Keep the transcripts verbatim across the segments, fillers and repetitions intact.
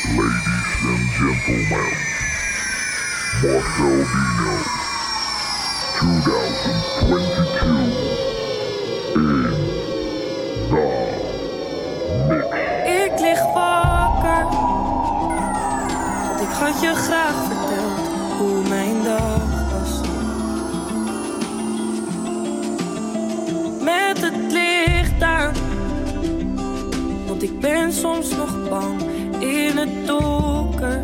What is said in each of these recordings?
Ladies and gentlemen, Marcel Dino, twenty twenty-two in the mix. Ik lig wakker, want ik had je graag verteld hoe mijn dag was. Met het licht aan, want ik ben soms nog bang in het donker.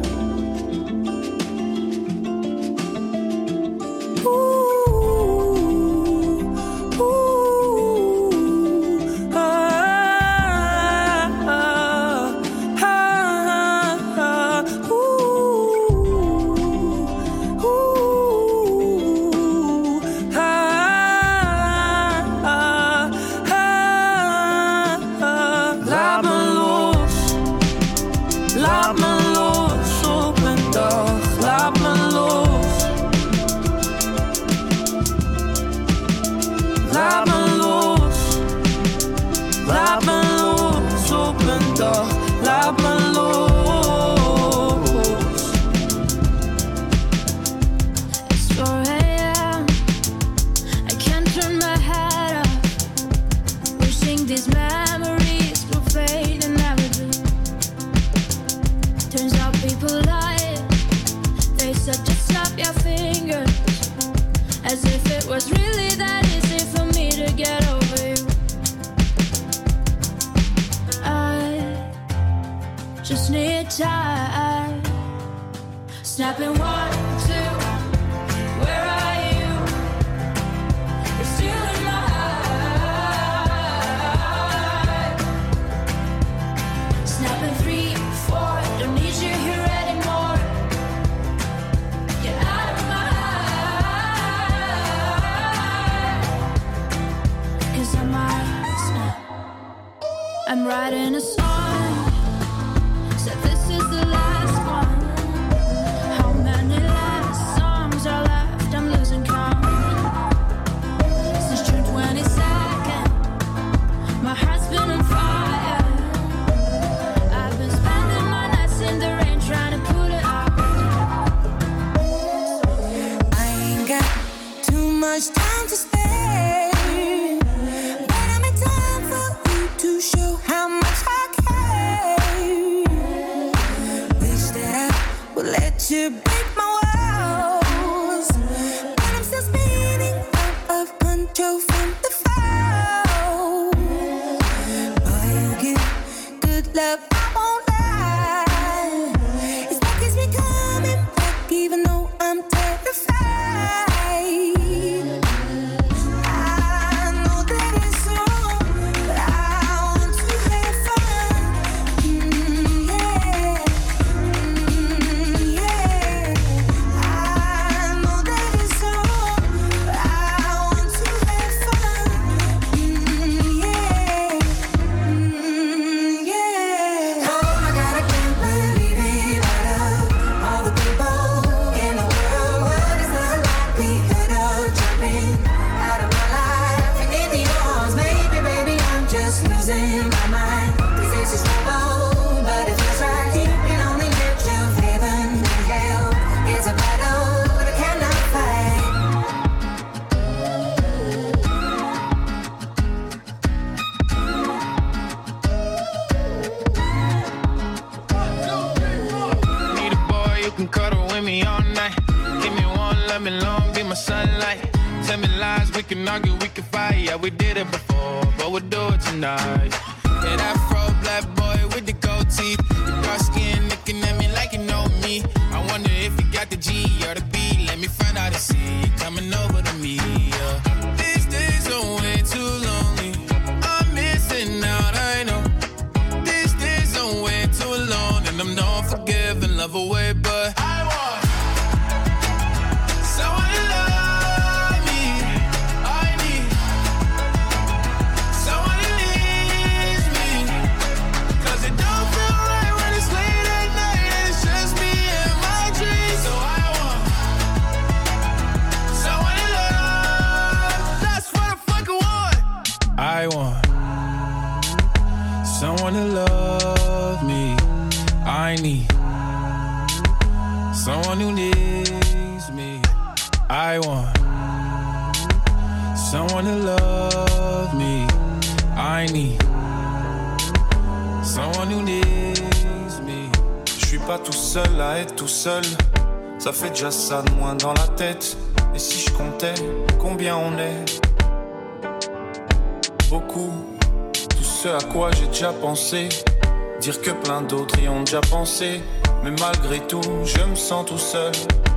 I want someone to love me. I need someone who needs me. I want someone to love me. I need someone who needs me. Je suis pas tout seul à être tout seul. Ça fait déjà ça de moins dans la tête. Et si je comptais combien on est? Beaucoup. Tout ce à quoi j'ai déjà pensé. Dire que plein d'autres y ont déjà pensé. Mais malgré tout, je me sens tout seul.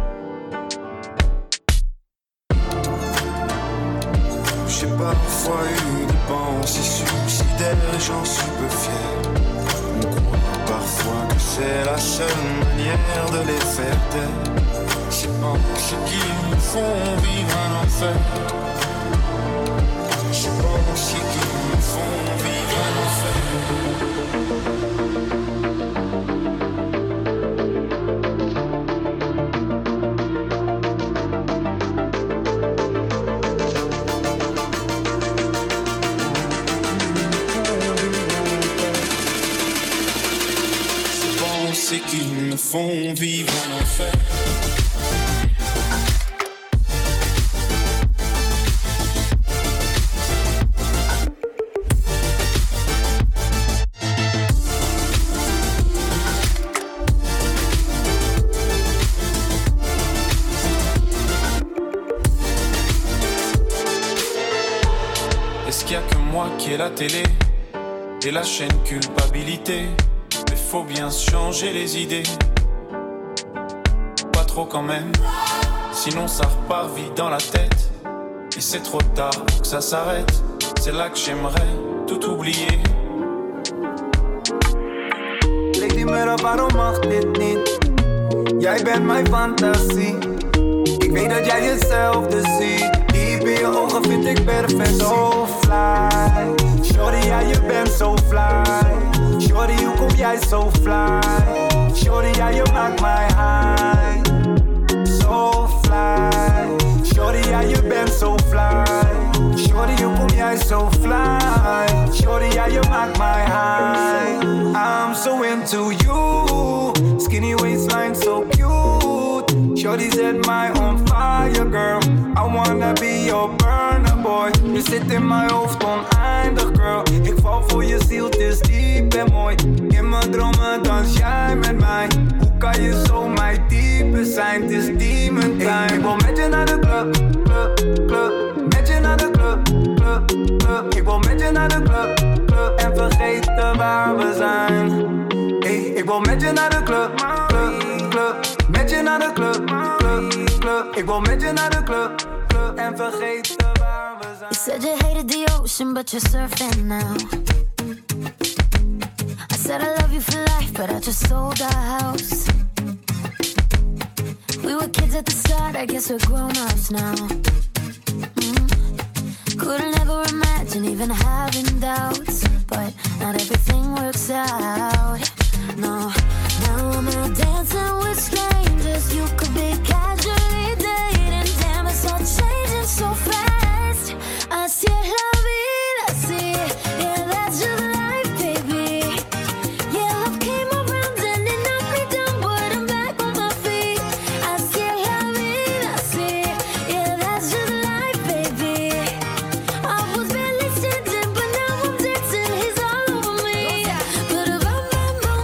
J'ai parfois eu des pensées suicidaires et j'en suis peu fier. On croit parfois que c'est la seule manière de les faire taire. Ces pensées qui nous font vivre un enfer. Ces pensées qui nous font vivre un enfer. C'est qu'ils me font vivre en enfer. Est-ce qu'il y a que moi qui ai la télé et la chaîne culpabilité? Faut bien se changer les idées. Pas trop quand même, sinon ça repart vite dans la tête. Et c'est trop tard pour que ça s'arrête. C'est là que j'aimerais tout oublier. Leg die muur waarom mag dit niet? Jij bent mijn fantasie. Ik weet dat jij hetzelfde ziet. Diep in je ogen vind ik perfect. So fly. Shorty, ja je bent so fly. Shorty, hoe kom jij so fly? Shorty, ja je maakt mij high. So fly. Shorty, ja je bent so fly. Shorty, hoe kom jij so fly? Shorty, ja je maakt mij high. I'm so into you. Skinny waistline so cute. Shorty set mij on fire girl. I wanna be your burner boy. Je zit in mijn hoofd oneindig girl. Ik val voor je ziel, het is diep en mooi. In mijn dromen dans jij met mij. Hoe kan je zo mijn type zijn? Het is demon time. Ik, ik wil met je naar de club, club, club. Met je naar de club, club, club. Ik wil met je naar de club, club. En vergeten waar we zijn. Hey, ik wil met je naar de club, club, club. Met je naar de club, club, club. Ik wil met je naar de club, club. En vergeten waar we zijn. You said you hated the ocean, but you're surfing now. I said I love you for life, but I just sold our house. We were kids at the start, I guess we're grown-ups now. Mm. Couldn't ever imagine even having doubts, but not everything works out. No, now I'm out dancing with strangers. You could be casually dating. Damn, it's all changing so fast. Así es la vida, así. Yeah, that's just life, baby. Yeah, love came around and it knocked me down, but I'm back on my feet. Así es la vida, así. Yeah, that's just life, baby. I was barely standing, but now I'm dancing. He's all over me. But a bum bum bum.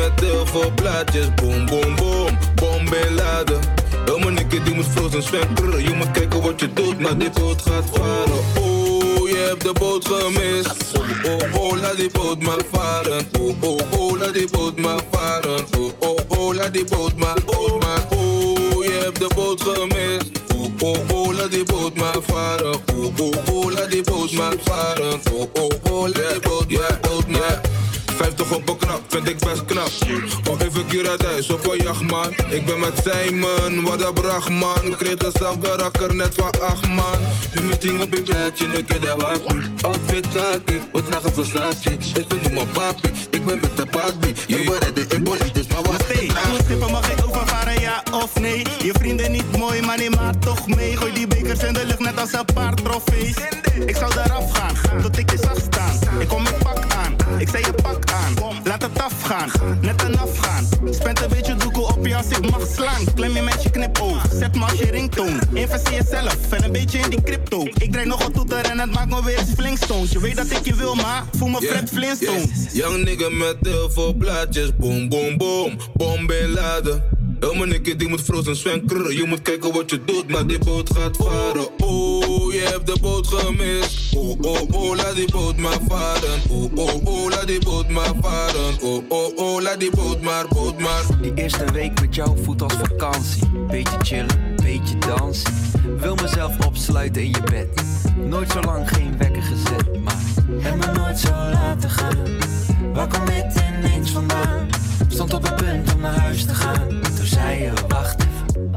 met heel veel plaatjes. Boom, boom, boom, bombeladen. Oh mijn nikkie die moet frozen zwemmen. Je moet kijken wat je doet, maar die boot gaat varen. Oh, je hebt de boot gemist. Oh, oh, oh, laat die boot maar varen. Oh, oh, oh, laat die boot maar varen. Oh, oh, oh, laat die boot maar, oh, maar. Oh, je hebt de boot gemist. Oh, oh, oh, laat die boot maar varen. Oh, oh, oh, laat die boot maar varen. Oh, oh, oh, laat die boot maar, boot maar. Vijftig op een knap, vind ik best knap. Of even Curadijs op een jacht, man. Ik ben met Simon, wat een brachman. Kreeg dezelfde rakker net van acht, man. Je meeting op je blaadje, nu keer daar wacht. Outfit laat wat nacht van Versace. Ik ben nu mijn papi, ik ben met de papi. Je wordt redden in bolletjes, dus maar wat hey, moet stippen, mag ik overvaren, ja of nee? Je vrienden niet mooi, maar neem maar toch mee. Gooi die bekers in de lucht, net als een paar trofees. Ik zou eraf gaan, tot ik je zag staan. Ik kom met pak aan, ik zei je pak aan. Laat het afgaan, net een afgaan. Spend een beetje doekoe op je als ik mag slaan. Klem je met je knipoog, zet me als je ringtoon. Investeer jezelf en een beetje in die crypto. Ik draai nog wat toeter en het maakt me weer eens Flintstones. Je weet dat ik je wil, maar voel me yeah, Fred Flintstone. Yes. Young nigga met heel veel plaatjes. Boom, boom, boom, bombeladen. Oh mijn nikkie die moet frozen zwemmen. Je moet kijken wat je doet, maar die boot gaat varen. Oh, je hebt de boot gemist. Oh, oh, oh, laat die boot maar varen. Oh, oh, oh, laat die boot maar varen. Oh, oh, oh, laat die boot maar, boot maar. Die eerste week met jou voelt als vakantie. Beetje chillen, beetje dansen. Wil mezelf opsluiten in je bed. Nooit zo lang geen wekker gezet, maar heb me nooit zo laten gaan. Waar komt dit ineens vandaan? Stond op het punt om naar huis te gaan. Toen zei je, wacht even.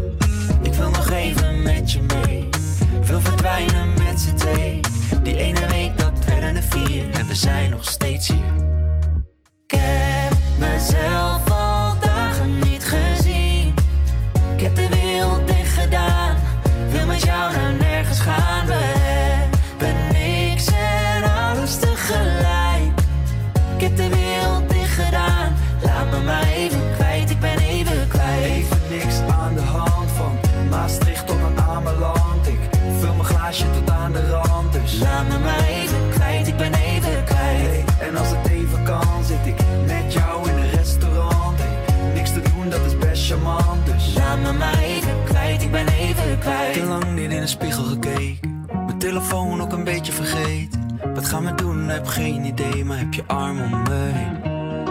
Ik wil nog even met je mee. Wil verdwijnen met z'n twee. Die ene week dat werden er vier. En we zijn nog steeds hier. Ik heb mezelf al dagen niet gezien. Ik heb de wereld dicht gedaan. Wil met jou naar nergens gaan. We hebben niks en alles tegelijk. Ik heb de wereld dicht gedaan. Laat me maar even kwijt, ik ben even kwijt. Even niks aan de hand van Maastricht tot aan Ameland. Ik vul mijn glaasje tot aan de rand, dus laat me maar even kwijt, ik ben even kwijt. Hey, en als het even kan, zit ik met jou in een restaurant. Hey, niks te doen, dat is best charmant, dus laat me maar even kwijt, ik ben even kwijt. Te lang niet in de spiegel gekeken, mijn telefoon ook een beetje vergeten. Wat gaan we doen, heb geen idee, maar heb je arm om me heen.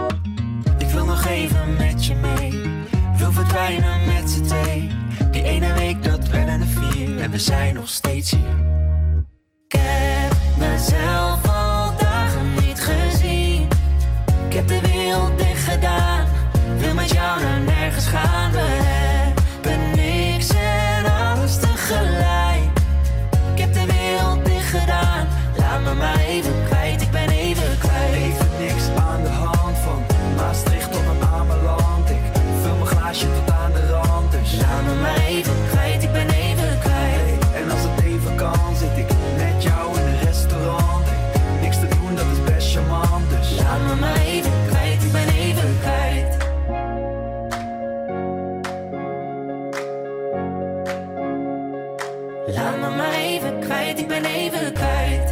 Ik wil nog even met je mee. Wil verdwijnen met z'n twee. Die ene week dat werden er vier. En we zijn nog steeds hier. Ik heb mezelf al dagen niet gezien. Ik heb de wereld dicht gedaan. Wil met jou naar nergens gaan. We hebben niks en alles tegelijk. Ik heb de wereld dicht gedaan. Laat me maar even kwijt, ik ben even kwijt. Even niks aan de hand van Maastricht tot aan Ameland. Ik vul mijn glaasje tot aan de rand, dus laat me maar even kwijt, ik ben even kwijt. Hey, en als het even kan, zit ik met jou in een restaurant. Hey, niks te doen, dat is best charmant, dus laat me maar even kwijt, ik ben even kwijt. Laat me maar even kwijt, ik ben even kwijt.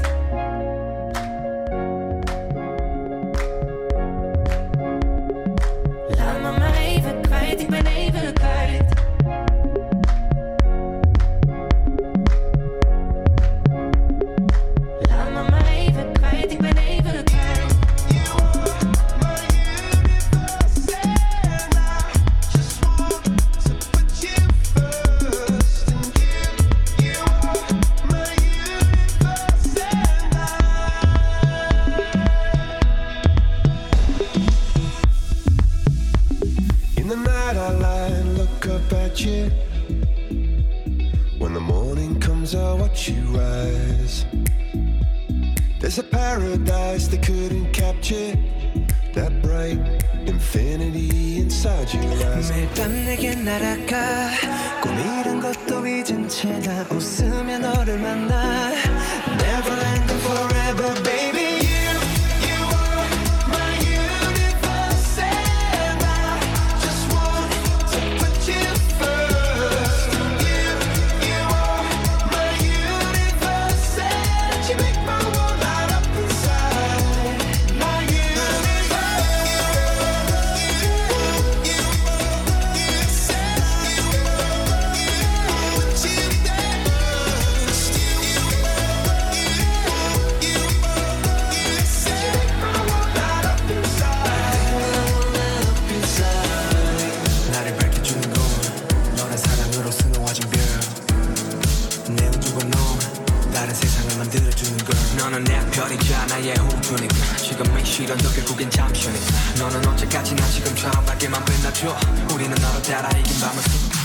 Laat me maar even kwijt, ik ben even kwijt. Laat me maar even kwijt, ik ben even kwijt. You are my universe and I just want to put you first and give you are my universe and I. In the night I lie and look up at you. When the morning comes I watch you rise. There's a paradise they couldn't capture. That bright infinity inside your eyes. 매일 밤 내게 날아가 꿈이란 것도 잊은 채 나 웃으며 너를 만나 Never end and forever baby. 너는 내 별이자 나의 호주니까 지금은 싫어 너 결국엔 잠시니까 너는 언제까지나 지금처럼 밝게만 빛나줘 우리는 너로 따라 이긴 밤을 수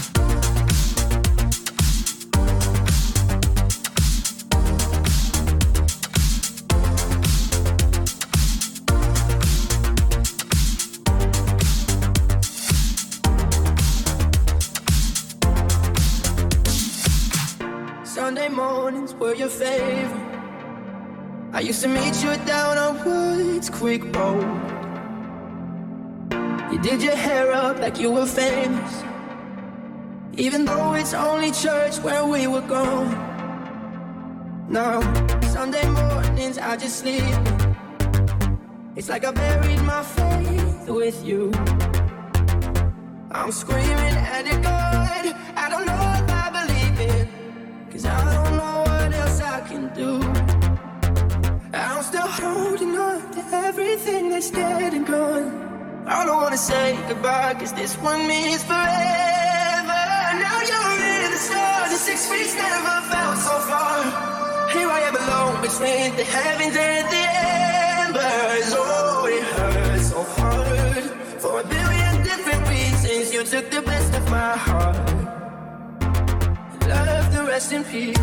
Sunday mornings were your favorite. I used to meet you down on Woods Creek Road. You did your hair up like you were famous, even though it's only church where we were going. Now, Sunday mornings I just sleep. It's like I buried my faith with you. I'm screaming at it, God, I don't know if I believe it, 'cause I don't know what else I can do. I'm still holding on to everything that's dead and gone. I don't wanna say goodbye, 'cause this one means forever. Now you're in the stars, and six feet never felt so far. Here I am alone between the heavens and the embers. Oh, it hurts so hard. For a billion different reasons, you took the best of my heart. Love the rest in peace.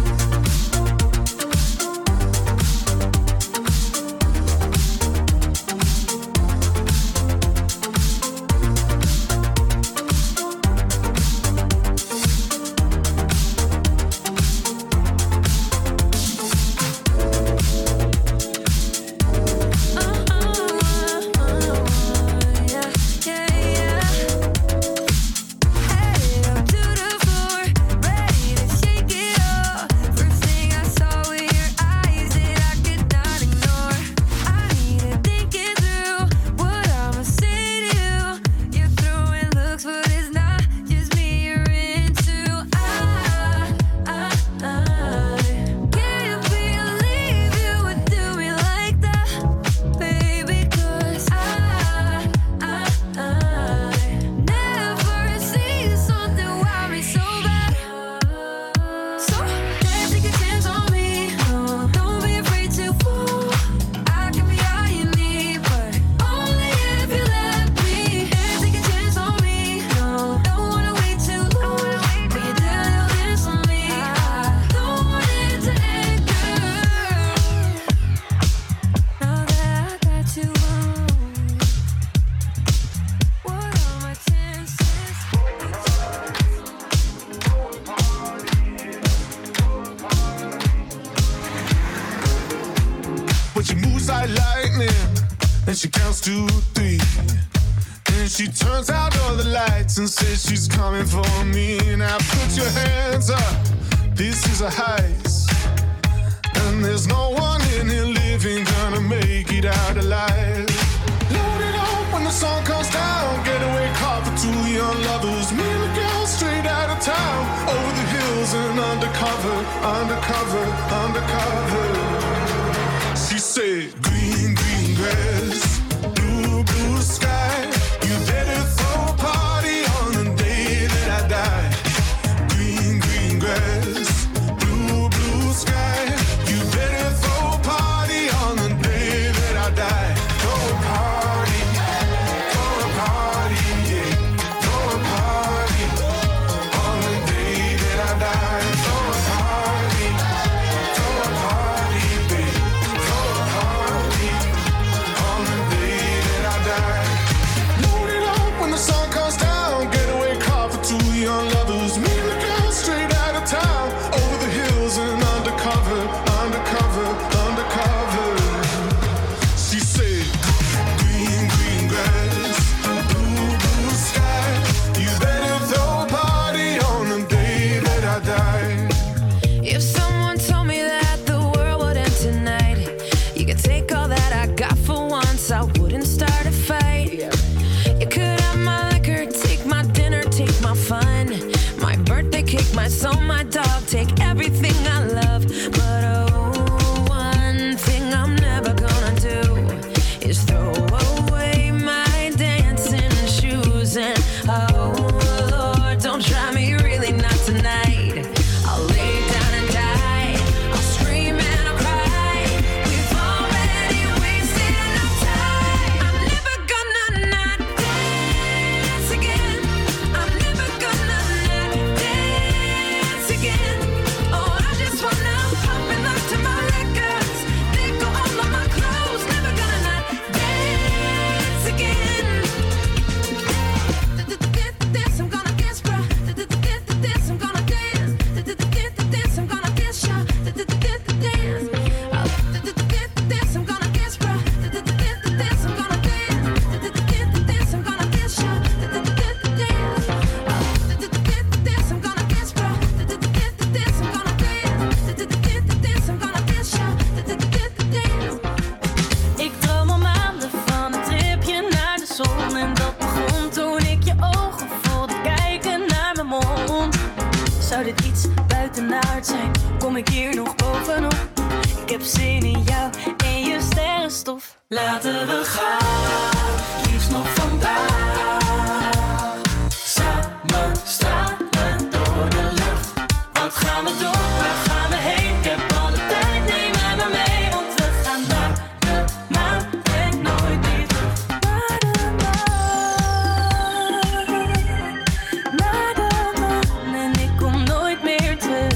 And says she's coming for me. Now put your hands up, this is a heist, and there's no one in here living gonna make it out alive. Load it up when the sun comes down, getaway car for two young lovers, me and the girl straight out of town, over the hills and undercover, undercover, undercover. She said, green, green grass, blue, blue sky, you better throw a party on the day that I die. Green, green grass, blue, blue sky, you better throw a party on the day that I die. Throw a party, throw a party, yeah. Throw a party on the day that I die. Throw a party, throw a party, babe. Throw a party on the day that I die. Load it up when the sun comes down, getaway car for two young lovers, me and the girl straight out of town, over the hills and undercover, undercover, undercover. She said, green, green grass, blue, blue sky, you better throw a party on the day that I die. If someone told me that the world would end tonight, you could take all that I got for once, I wouldn't start a fight. You could have my liquor, take my dinner, take my fun, my birthday cake, my soul, my dog, take everything I love. But oh, one thing I'm never gonna do is throw away my dancing shoes. And oh Lord, don't try me, really not tonight. I'll lay down and die, I'll scream and I'll cry. We Zou dit iets buitenaard zijn? Kom ik hier nog bovenop? Ik heb zin in jou en je sterrenstof. Laten we gaan, liefst nog vandaag. Samen stralen door de lucht. Wat gaan we doen? Waar gaan we heen? Ik heb alle tijd, neem mij maar mee. Want we gaan naar de maan en nooit meer terug. Naar de maan, naar de maan en ik kom nooit meer terug.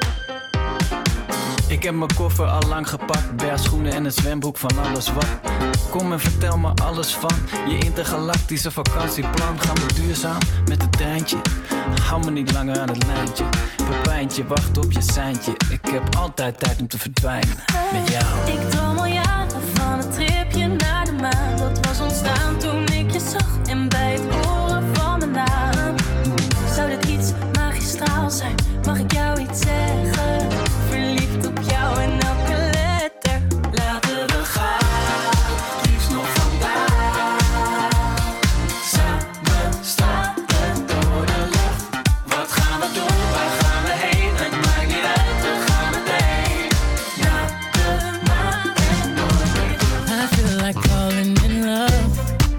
Ik heb mijn koffer al lang gepakt, bergschoenen en een zwembroek van alles wat. Kom en vertel me alles van je intergalactische vakantieplan. Gaan we duurzaam met het treintje? Hou me niet langer aan het lijntje. Pepijntje, wacht op je seintje. Ik heb altijd tijd om te verdwijnen met jou. Ik droom al jaren van een tripje naar de maan. Dat was ontstaan toen ik je zag en bij het horen van mijn naam. Zou dit iets magistraal zijn? Mag ik jou iets zeggen? Verliefd op jou en elke letter. Laten we gaan, liefst nog vandaag. Samen stralen door de lucht. Wat gaan we doen? Waar gaan we heen? Het maakt niet uit, we gaan meteen naar de maan en nooit meer terug. I feel like falling in love.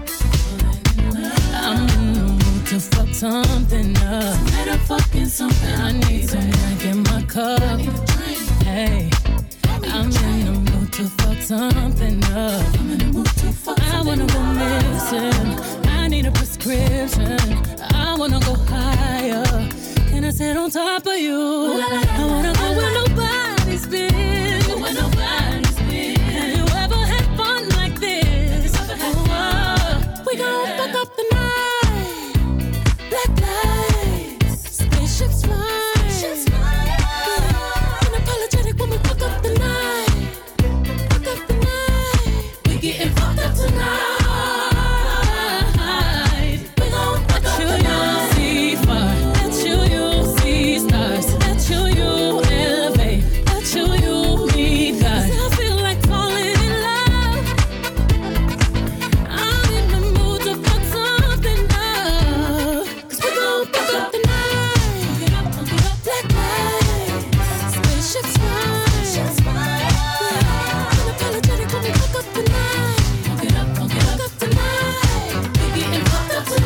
I'm in the mood to fuck something up. I need some drink in my cup. Hey, I'm in the mood to fuck something up. I wanna go missing. I need a prescription. I wanna go higher. Can I sit on top of you? I wanna go where nobody's been. Where nobody's been. Have you ever had fun like this? Oh, we gon' fuck up the night. Black lights, spaceships fly. Spaceships fly. Yeah. Unapologetic when we fuck up the night. Fuck up the night. We getting fucked up tonight. We gon' fuck up the night. See fire. Let you, you see stars. Let you, you elevate. Let you, you meet God. 'Cause I feel like falling in love. I'm in the mood to fuck something up. 'Cause we gon' fuck up the night. Black lights, spaceships fly. Yeah. Unapologetic when we fuck up the night. Fuck up the night. We getting fucked up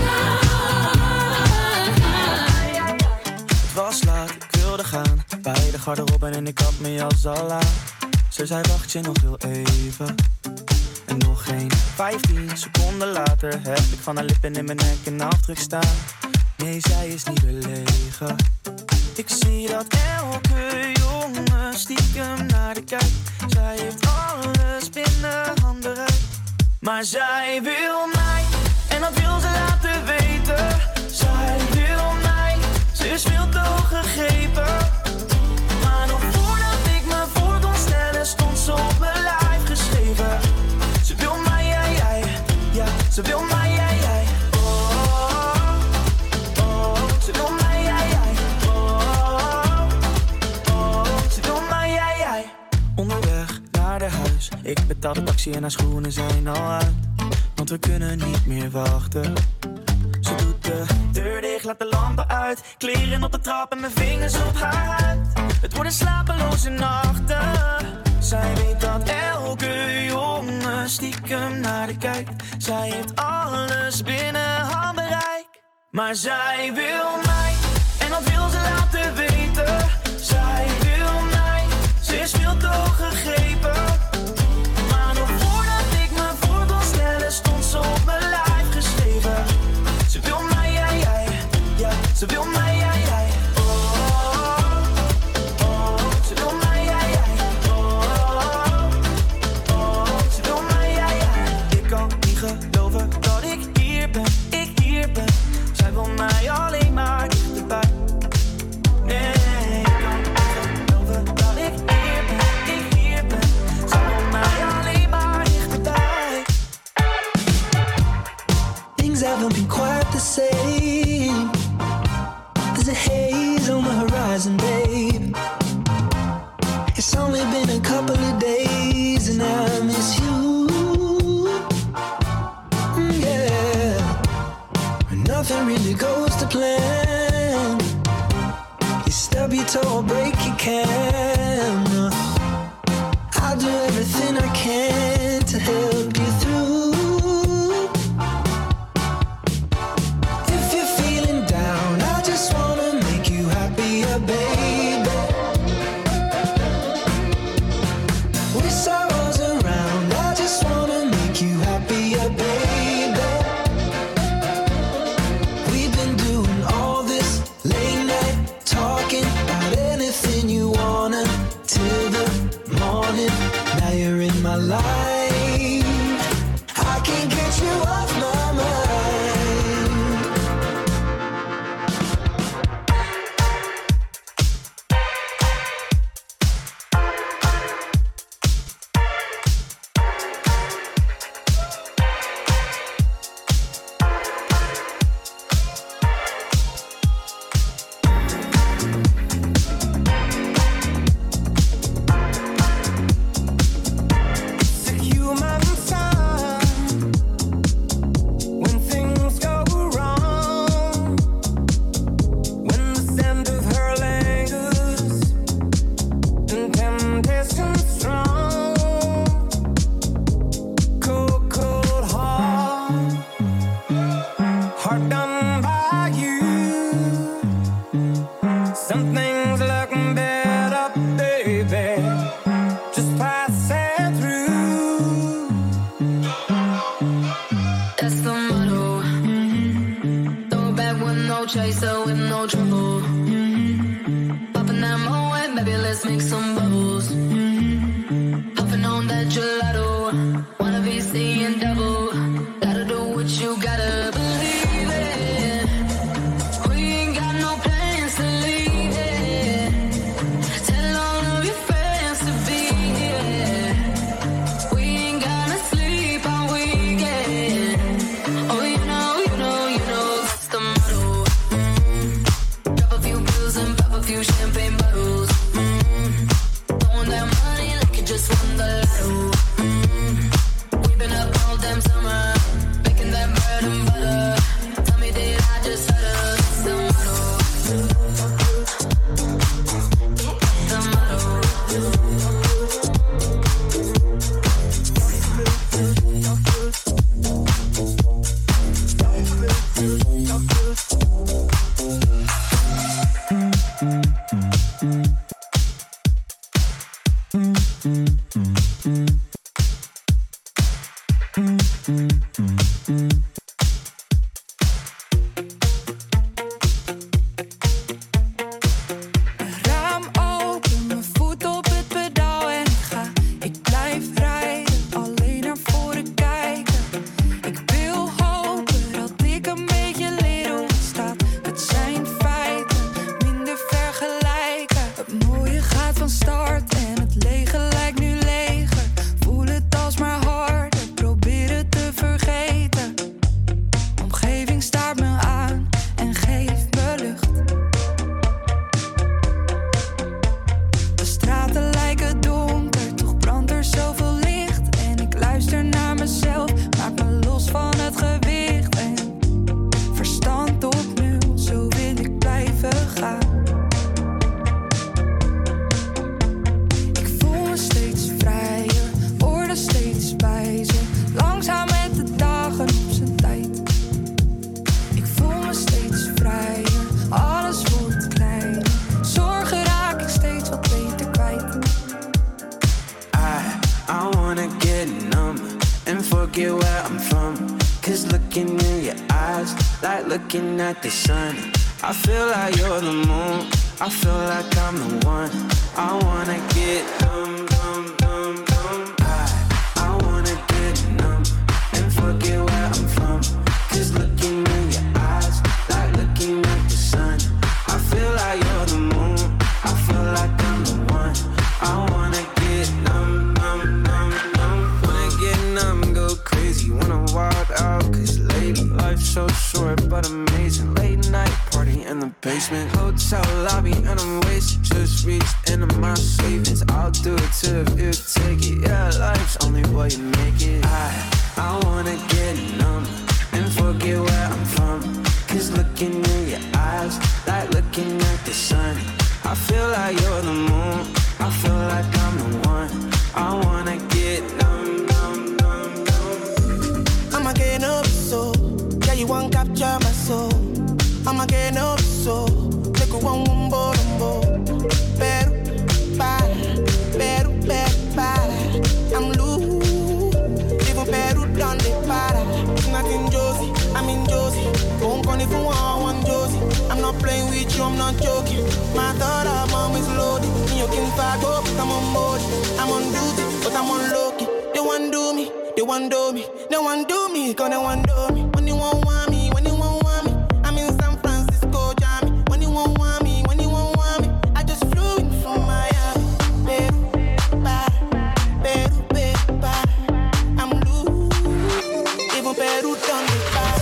tonight. Het was laat, ik wilde gaan. Bij de garderobe en ik had mijn jas al aan. Ze zei wacht je nog heel even. En nog geen vijftien seconden later heb ik van haar lippen in mijn nek een afdruk staan. Nee, zij is niet belegen. Ik zie dat elke jongen stiekem naar de kijkt. Zij heeft alles binnen handbereik. Maar zij wil mij, en dat wil ze laten weten. Zij wil mij, ze is veel te hoog gegrepen. Maar nog voordat ik me voor kon stellen, stond ze op mijn lijf geschreven. Ze wil mij, jij, jij, ja, ze wil mij, jij, jij. Oh, oh, oh, ze wil mij, jij, jij. Oh, oh, ze wil mij, jij, jij. Onderweg naar de huis, ik betaal de taxi en haar schoenen zijn al uit. Want we kunnen niet meer wachten. Ze doet de deur dicht, laat de lampen uit. Kleren op de trap en mijn vingers op haar huid. Het worden slapeloze nachten. Zij weet dat elke jongen stiekem naar de kijkt. Zij heeft alles binnen handbereik. Maar zij wil mij, en dat wil ze laten weten. Zij wil mij, ze is veel te hoog gegrepen. Maar nog voordat ik me voor kon stellen, stond ze op mijn lijf geschreven. Ze wil mij, jij, jij, ja, ze wil mij, jij, jij. Oh, oh, ze wil mij, jij, jij. Oh, oh, ze wil mij, jij, jij. Ik kan niet geloven dat ik hier ben, ik hier ben. Zij wil mij alleen maar. till I break your can. I'll do everything I can to help you through. If you're feeling down, I just wanna make you happier, baby. Wish I was around, I just wanna make you happier, baby. We've been doing all this late night talking about anything you wanna till the morning. Now you're in my life, I can't get you off my mind. It's a human sign when things go wrong, when the scent of her lingers and temptation strong. Cold, cold heart, heart done by you. Some things look better, baby, just passing through. That's the motto. Throw it back with no chaser, with no trouble. Popping that moe, baby, let's make some bubbles. Puffing on that gelato, wanna be seeing double. Gotta do what you gotta believe it. We ain't got no plans to leave it. Tell all of your friends to be here. We ain't gonna sleep all weekend. Oh, you know, you know, you know, it's the motto. Drop a few pills and pop a few champagne bottles. Throwing that money like you just won the lotto. We've been up all damn summer, making that bread and butter. Tell me, did I just stutter? It's the motto. The motto. Raam open, mijn voet op het pedaal en ik ga. Ik blijf rijden, alleen naar voren kijken. Ik wil hopen dat ik een beetje leer hoe het staat. Het zijn feiten, minder vergelijken. Het mooie gaat van start en het lege lijkt nu leger. Voel het als maar harder, probeer het te vergeten. Omgeving staart me aan en geeft me lucht. De straten lijken donker, toch brandt er zoveel licht. En ik luister naar mezelf, maak me los van het gewicht. En verstand op nul, zo wil ik blijven gaan. Ik voel me steeds vrijer, word er steeds wijzer. Langzaam met de dagen op zijn tijd. Ik voel me steeds vrijer, alles wordt kleiner. Zorgen raak ik steeds wat beter kwijt. I, I wanna get numb and forget where I'm from. Cause looking in your eyes, like looking at the sun. I feel like you're the moon, I feel like I'm the one. I wanna get numb, numb, numb, numb. I, I wanna get numb and forget where I'm from. Cause looking in your eyes, like looking at the sun. I feel like you're the moon, I feel like I'm the one. I wanna get numb, numb, numb, numb. Wanna get numb, go crazy, wanna wild out. Cause lately life's so short but amazing. Late night party in the basement, hotel lobby and I'm wasted. Just reached into my savings, I'll do it too if you take it. Yeah, life's only what you make it. I, I wanna get numb and forget where I'm from. Cause looking in your eyes, like looking at the sun. I feel like you're the moon. I feel like I'm the one. I wanna get numb, numb, numb, numb. I'ma get up so. Yeah, you won't capture my soul. I'ma get up so. Make a one wumbo lumbo. Better, bye. Better, better, bye. I'm loose. Even better done the para. Not in Josie, I'm in Josie. Won't call if you want one Josie. I'm not playing with you, I'm not joking. My thought of mom is loaded. Me, you can fight up, but I'm on board. I'm on duty, but I'm on low-key. They want do me, they want do me. They want do me, cause they want do me. When you won't want me, when you won't want me. I'm in San Francisco, Jammy. When you won't want me, when you won't want me. I just flew in from Miami. Peru, para, Peru, Peru, para. I'm loose. Even Peru done the para.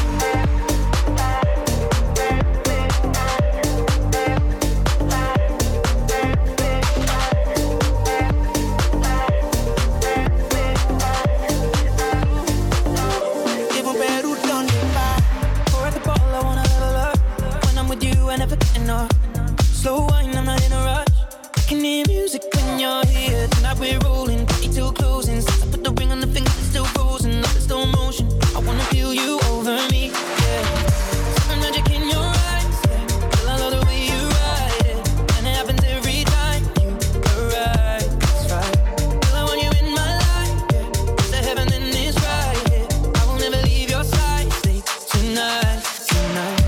Slow wine, I'm not in a rush. I can hear music when you're here. Tonight we're rolling, party till closing. Since I put the ring on the finger, it's still frozen. Up in slow motion, I wanna feel you over me, yeah. Something magic in your eyes, yeah. Girl, I love the way you ride it. And it happens every time you arrive, that's right. Girl, I want you in my life, yeah. It's the heaven and it's right, yeah. I will never leave your side, stay tonight, tonight.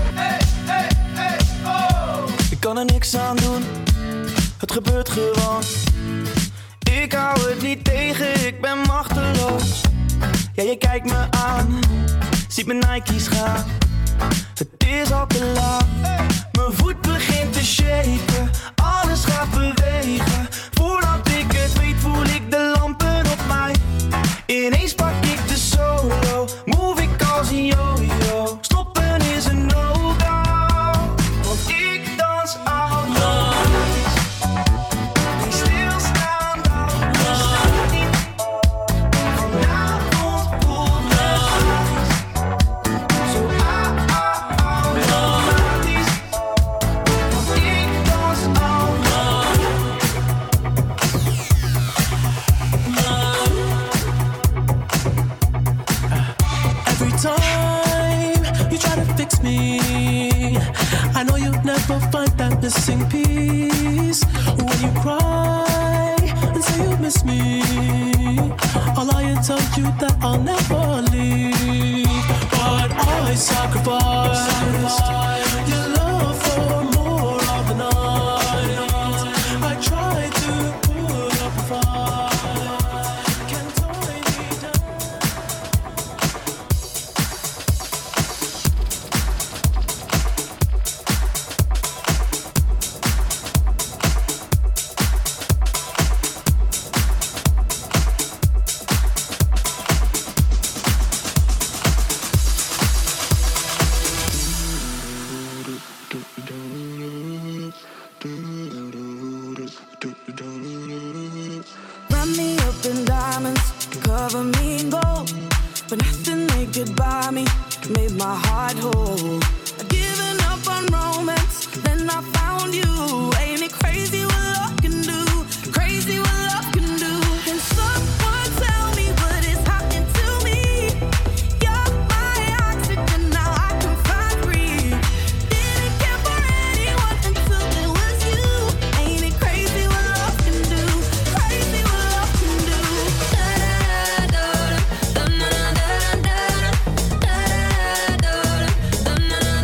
Ik kan er niks aan doen, het gebeurt gewoon. Ik hou het niet tegen, ik ben machteloos. Ja, je kijkt me aan, ziet mijn Nike's gaan. Het is al te laat, mijn voet begint te shaken. Alles gaat bewegen, voordat ik het weet voel ik de lampen op mij. Ineens pak ik de solo, move ik als een yo-yo. Stoppen is een no-go, want ik dans anders. Niet stilstaan dan, we staan niet. Vanavond voelt het nice. Zo ah ah automatisch, want ik dans anders. Every time you try to fix me, I know you'll never find that missing piece. When you cry and say you miss me, I'll lie and tell you that I'll never leave. But I sacrificed your love for more of the night. I tried to put up a fight, can't tie me down. Wrap me up in diamonds, cover me in gold, but nothing they could buy me made my heart whole. I'd given up on romance, then I found you. Ain't it crazy what love can do? Crazy what love can do. Can someone tell me what is happening to me? You're my oxygen, now I can find breathe. Didn't care for anyone until it was you. Ain't it crazy what love can do? Crazy what love can do. Da da da da da da da da da da da da da.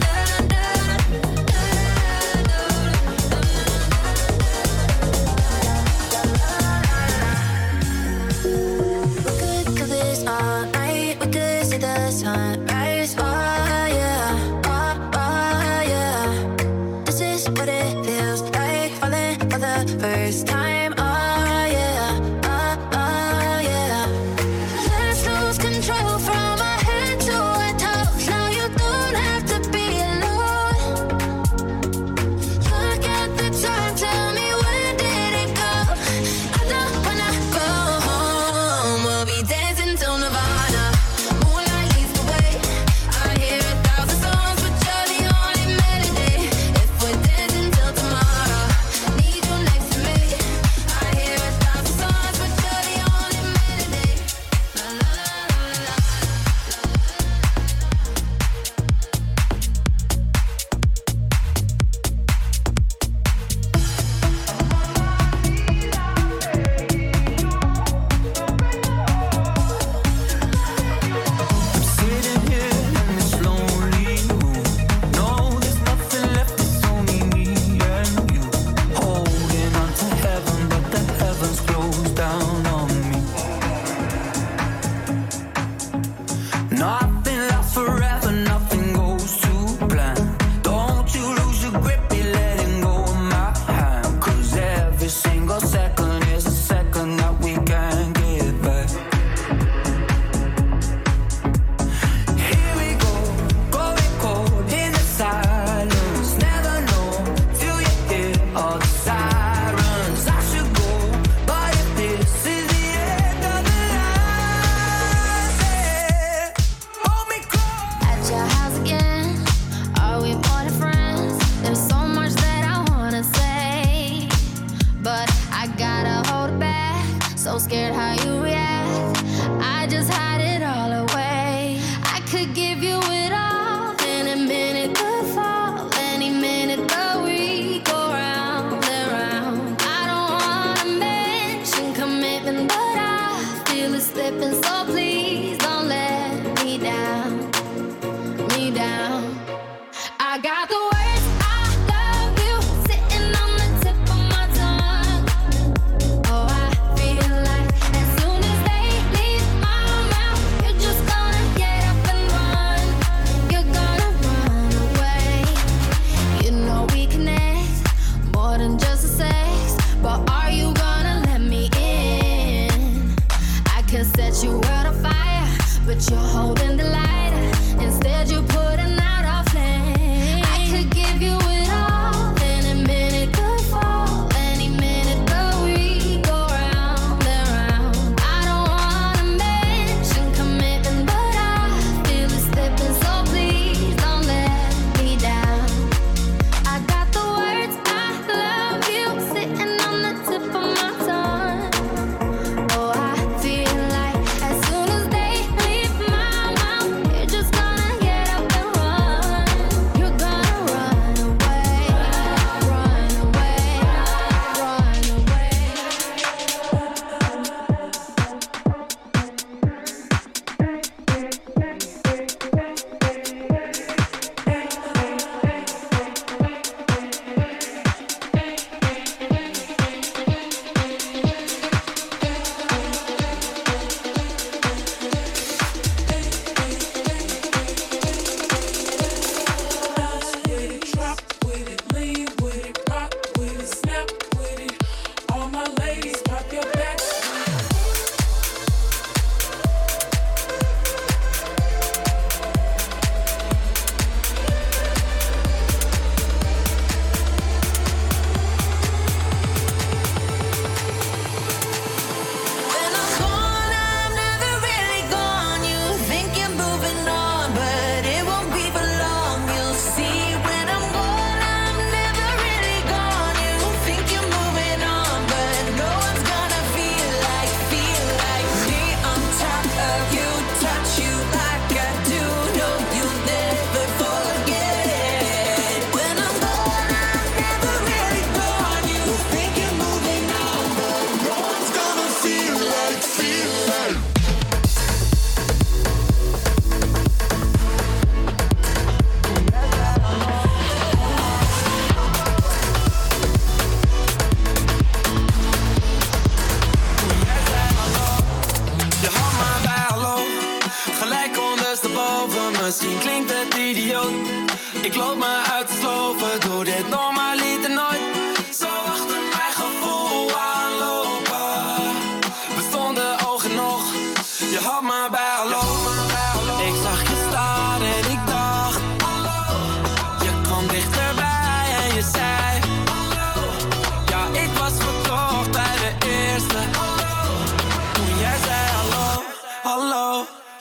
loop me uit te sloven, doe dit normaliter nooit. Zo achter mijn gevoel aanlopen. We stonden oog in oog, je had me bij hallo. Ik zag je staan en ik dacht hallo. Je kwam dichterbij en je zei hallo. Ja, ik was verkocht bij de eerste hallo. Toen jij zei hallo, hallo.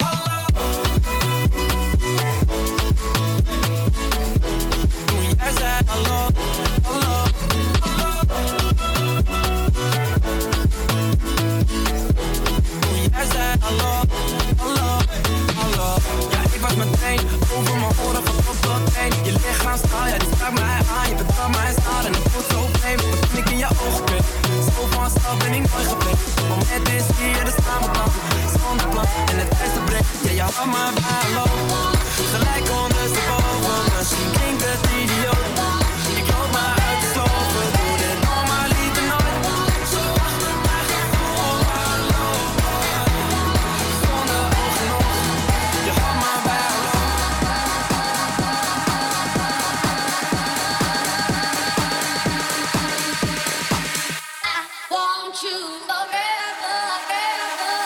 Hallo, hallo, hallo. Toen jij zei hallo, hallo, hallo. Ja, ik was meteen over mijn oren van top tot teen. Je lichaamstaal, ja, die sprak mij aan. Je betrapt mij staan en het voelt zo vreemd. Want toen ik in je ogen keek, zo van stap ben ik nooit gebleven. Het moment is hier, dus staan we plan. Zonder plan en het beste breekt. Ja, je had me bij hallo. Gelijk ondersteboven, misschien klinkt het idioot. Ik loop me uit te sloven, doe dit normaliter nooit. Zo achter mijn gevoel aanlopen. Zonder oog en oog, je had me bij hallo. I want you forever, forever.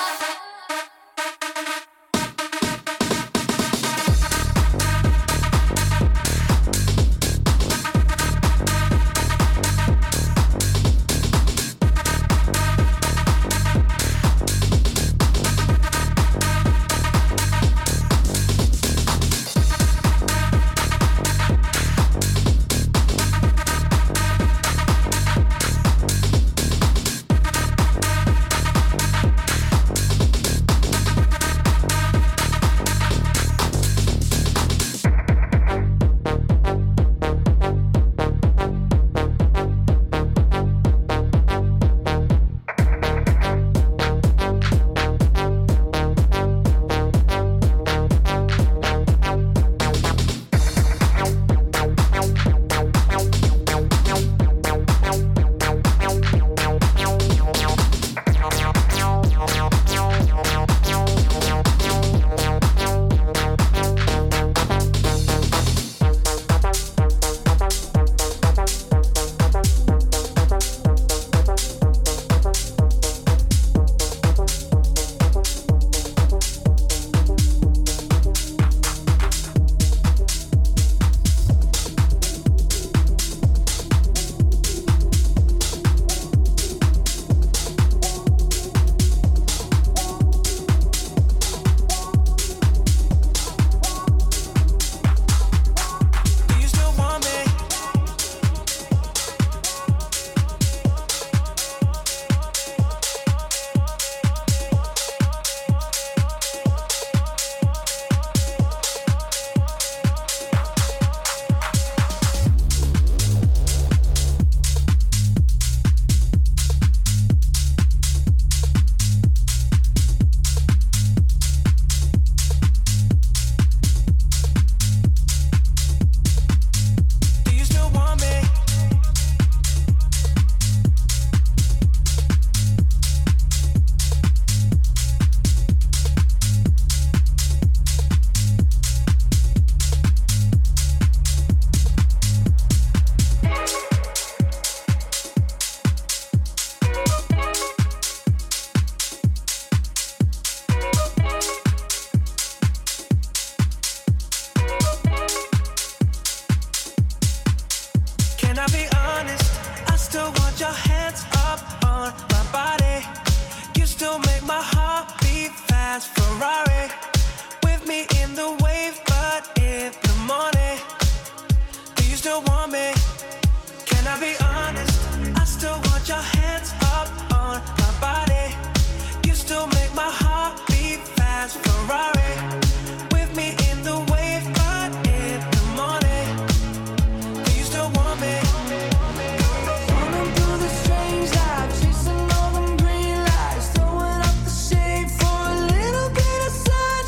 Chasing all them green lights, throwing up the shade for a little bit of sun.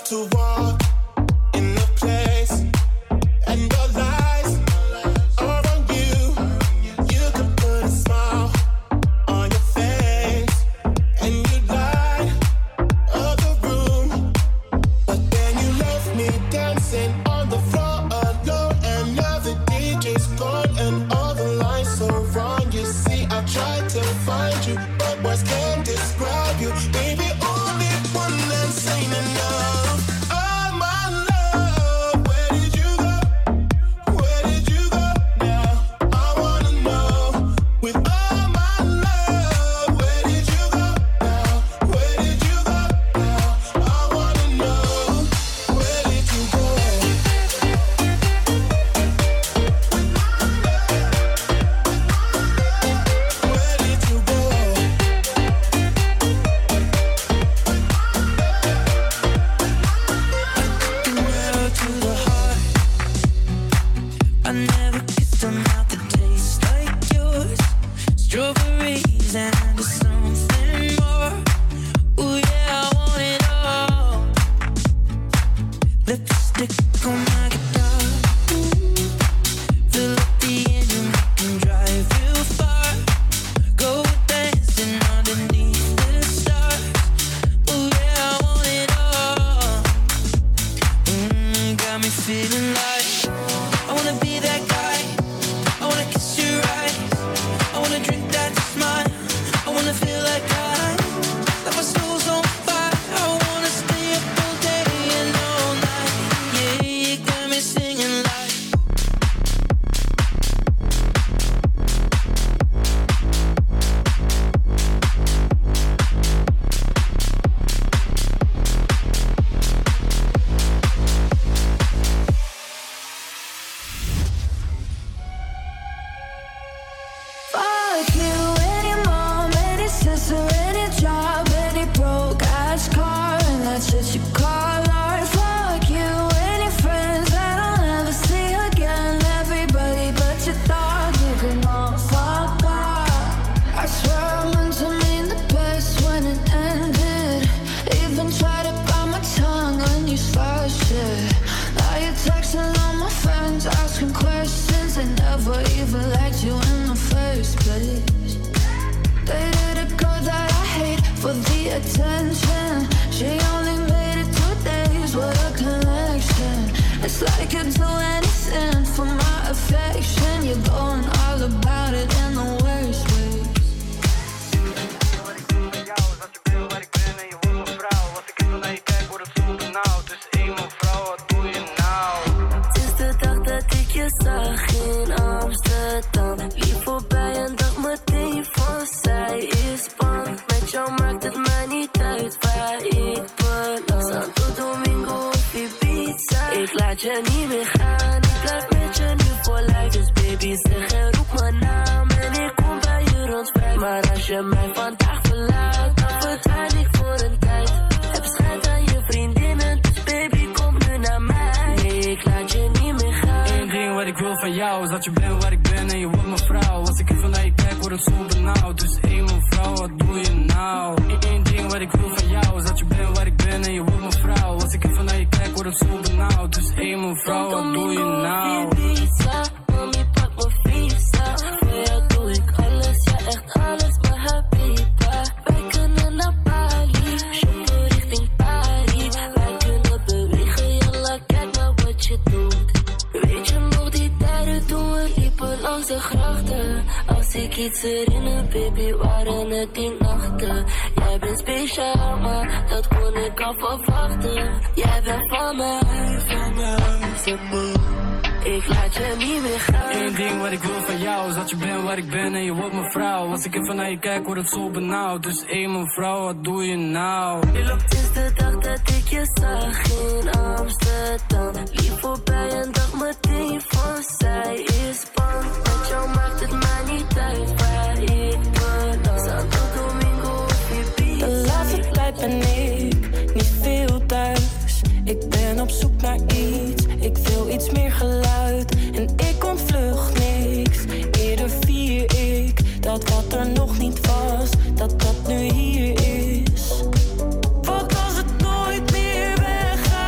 to walk in the place, and your lies are on you. You could put a smile on your face, and you light up the room. But then you left me dancing on the floor alone, and now the D J's gone, and all the lines so wrong. You see, I tried to find you, but words can't describe you, baby. Only one that's ain't enough. Oh my love, where did you go? Where did you go now? I wanna know. With all my love, where did you go now? Where did you go now? I wanna know. Where did you go? Where did you go? Arrow to the heart. I never kissed a mouth that tastes like yours. Strawberries and something more. Ooh yeah, I want it all. Lipstick on my guitar. Fill up the engine, we can drive real far. Go dancing underneath the stars. Ooh yeah, I want it all. Mm, got me feeling like I wanna be that guy. I wanna kiss your eyes. I wanna drink that smile. I wanna feel like I, like my soul's on fire. I wanna stay up all day and all night. Yeah, you got me singing like. Fuck you, any mom, any sister, any job, any broke ass car, and that's just your call art. Fuck you, any friends that I'll never see again. Everybody but your thought, you can all fuck off. I swear I meant to mean the best when it ended. Even tried to bite my tongue when you started shit. Now you're texting all my friends, asking questions. They never even liked you in the first place. Dated a girl that I hate for the attention. She only made it two days, what a connection. It's like you'd do anything for my affection. You're going all about it in the worst ways. Het is de dag dat ik je zag in Amsterdam. Lief voorbij en dacht meteen van zij is bang. Met jou maakt het mij niet uit waar ik beland. Santo Domingo of Ibiza. Ik laat je niet meer gaan. Ik blijf met je nu voor lijf. Dus baby zeg en roep mijn naam. En ik kom bij je rond vijf. Maar als je mij vandaag verlaat, dan verdwijn ik voor een tijd. Heb schijt aan je vriendinnen. Dus baby kom nu naar mij. Nee, ik laat je niet meer gaan. Eén ding wat ik wil van jou is dat je bent waar ik ben en je wordt mijn vrouw. Als ik even naar je kijk word het zo benauwd. Dus hé mijn vrouw, wat doe je nou? Eén ding wat ik wil van jou is dat je bent waar ik ben en je wordt mijn vrouw. Als ik even naar je kijk word het zo benauwd. Dus hé mijn vrouw, wat doe je nou? Ibiza, mami pak mijn visa. Voor jou doe ik alles, ja echt alles, maar habiba. Wij kunnen naar Bali, shoppen richting Paris. Wij kunnen bewegen, jalla, kijk maar wat je doet. Weet je nog die tijden toen we liepen langs de grachten? Als ik iets herinner, baby, waren het die nachten. Jij bent speciaal, maar dat kon ik al verwachten. Jij bent van mij, van mij, van mij. Ik laat je niet meer gaan. Eén ding wat ik wil van jou is dat je bent waar ik ben en je wordt mijn vrouw. Als ik even naar je kijk word het zo benauwd. Dus hé mijn vrouw, wat doe je nou? Het is de dag dat ik je zag in Amsterdam. Lief voorbij en dacht meteen van zij is bang. Met jou maakt het mij niet uit waar ik beland. Santo Domingo of Ibiza. De laatste tijd ben ik niet veel thuis. Ik ben op zoek naar iets, ik wil iets meer geluid. En ik ontvlucht niks, eerder vier ik dat wat er nog niet was, dat dat nu hier is. Wat als het nooit meer weggaat?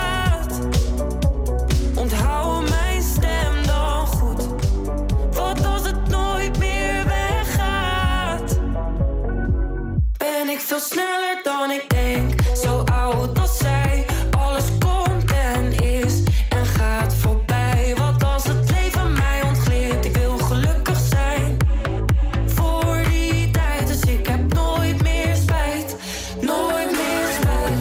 gaan sneller dan ik denk. Zo oud als zij, alles komt en is en gaat voorbij. Wat als het leven mij ontglipt, ik wil gelukkig zijn. Voor die tijd, dus ik heb nooit meer spijt. Nooit meer spijt.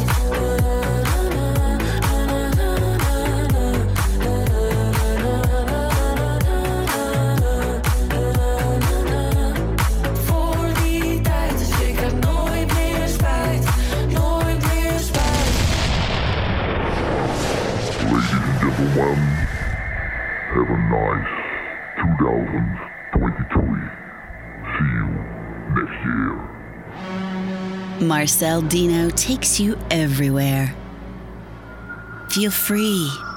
Voor die tijd, dus ik heb nooit meer spijt. Nooit meer spijt. Ladies and gentlemen, have a nice twenty twenty-three. See you next year. Marcel Dino takes you everywhere. Feel free